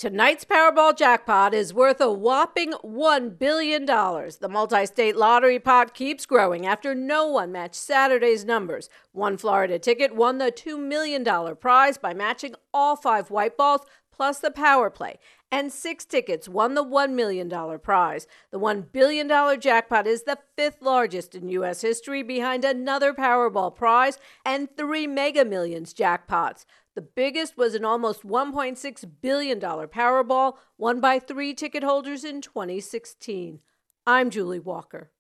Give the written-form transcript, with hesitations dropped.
Tonight's Powerball jackpot is worth a whopping $1 billion. The multi-state lottery pot keeps growing after no one matched Saturday's numbers. One Florida ticket won the $2 million prize by matching all 5 white balls plus the power play. And 6 tickets won the $1 million prize. The $1 billion jackpot is the 5th largest in U.S. history, behind another Powerball prize and 3 Mega Millions jackpots. The biggest was an almost $1.6 billion Powerball, won by 3 ticket holders in 2016. I'm Julie Walker.